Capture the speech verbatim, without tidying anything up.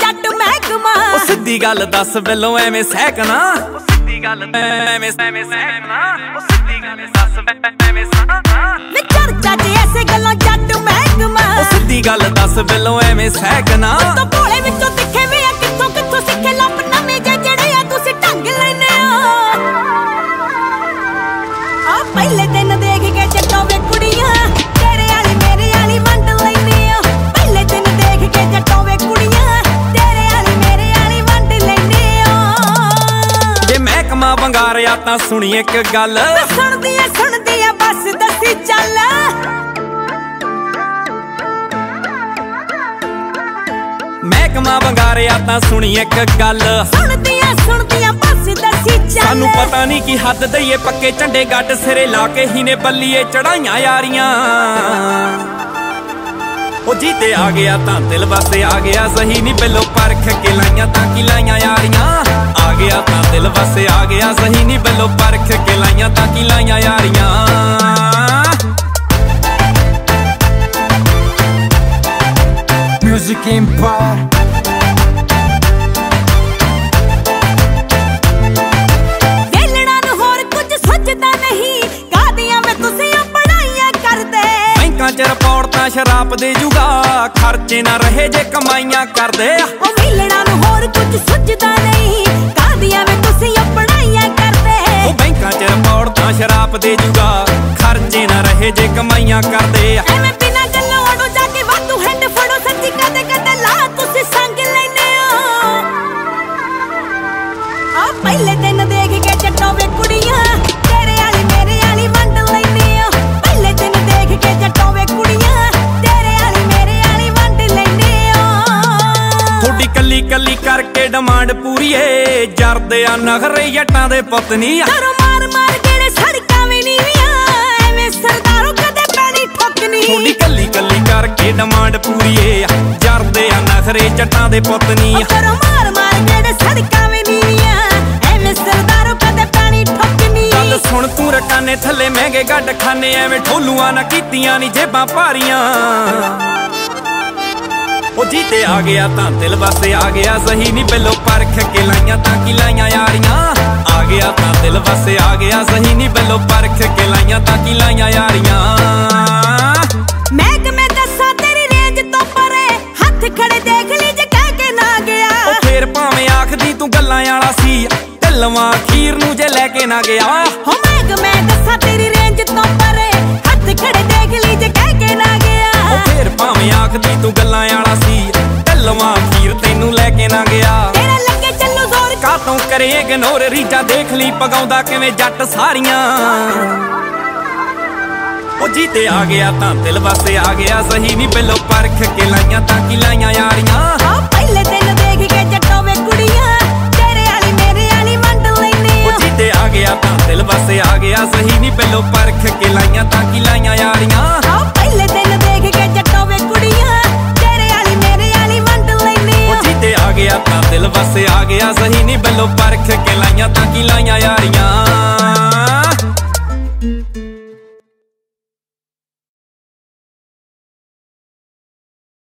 जट महकमा सिद्धी गल दस बिलों एवें सहकना सिद्धी गल एवें एवें सहकना सिद्धी गल दस एवें सहकना चर्चा च ऐसे गल्लों जट महकमा सिद्धी गल दस बिलों एवें सहकना तो भोले विचों दिखे वे कित्थों कित्थों सिखे लभ नवें जे जड़े आ तुसीं ढंग लैने आ पहले दिन देख के जट्टों वे कुड़ियां तेरे आली मेरे आली वंड लैने आ पहले दिन देख के जट्टों वे कुड़ियां तेरे आली मेरे आली वंड लैने आ जे महकमा वंगारिया तां सुणी इक गल सुणदी ऐ सुणदी ऐ बस दसी चल महकमा वंगारिया तां सुणी इक गल सुणदी ऐ सुणदी ऐ बस दसी चल सानू पता नहीं की हद दईए पक्के झंडे गड्ड सिरे ला के ही ने बल्लीए चढ़ाइयां यारियां ओ जीते आ गया तां दिल वासे आ गया सही नहीं बिलो परख के लाइयां तां की लाइयां यारियां आ गया तां दिल वासे आ गया सही नहीं बिलो परख के लाइयां तां की लाइयां यारियां Music Empire वेलणा नूं होर कुछ सोचदा नहीं कादियां मैं तुसीं पढ़ाइयां करदे बैंकां च रिपोर्ट तां शराब दे जूगा खर्चे ना रहे जे कमाइयां करदे ओ वेलणा नूं होर कुछ सोचदा नहीं कादियां मैं तुसीं पढ़ाइयां करदे ओ बैंकां च रिपोर्ट तां शराब दे जूगा खर्चे ना रहे जे कमाइयां करदे एवें बिना गल्लों ओडो जाके वातू हैंड फड़ो सच्ची कदे कदे ला तुसीं संग लैने आ आ पहले दिन देख के जट्टों वे कुड़ियां तेरे आली मेरे आली वंड लैने आ पहले दिन देख के जट्टों वे कुड़ियां तेरे आली मेरे आली वंड लैने आ थोड़ी कली कली करके डिमांड पूरी है जरदे आ नखरे जट्टां दे पत्नी तारो मार मार केड़े सड़कां वी नीवियां एवें सरदारों कदे पैणी ठोकनी थोड़ी कली कली करके डिमांड पूरी है जरदे आ नखरे जट्टां दे पत्नी तारो मार मार केड़े सड़कां वी नीवियां एवें सरदारों कदे पैणी ठोकनी गल सुन तू रकाने थल्ले महंगे गड्ड खाने एवें ठोलूआं ना कीतियां नी जेबां भारियां ओ जीते आ गया तां दिल वासे आ गया सही नहीं बिलो परख के लाइयां तां की लाइयां यारियां आ गया तां दिल वासे आ गया सही नहीं बिलो परख के लाइयां तां की लाइयां यारियां मैं कि मैं दस्सां तेरी रेंज तो परे हथ खड़े देख ली जे कह के ना गया ओ फेर भावें आखदी तू गल्लां वाला सी ढिलवां अखीर नूं जे लेके ना गया हो मैं कि मैं दस्सां तेरी रेंज तो परे हथ खड़े देख ली जे कह के ना गया ओ फेर भावें आखदी तू गल्लां वाला सी ढिलवां अखीर तैनूं लेके ना गया तेरा लगे चलू जोर कातों करे इग्नोर रीजा देख ली पगाउंदा किवें जट सारियां ओ जीते आ गया तां दिल वासे आ गया सही नहीं बिलो परख के लाइयां तां की लाइयां यारियां आ पहले दिन देख के जट्टों वे कुड़ियां तेरे आली मेरे आली वंड लैने ओ जीते आ गया तां दिल वासे आ गया सही नहीं बिलो परख के लाइयां तां की लाइयां यारियां आ पहले दिन देख के जट्टों वे कुड़ियां तेरे आली मेरे आली वंड लैने ओ जीते आ गया तां दिल वासे आ गया सही नहीं बिलो परख के लाइयां तां की लाइयां यारियां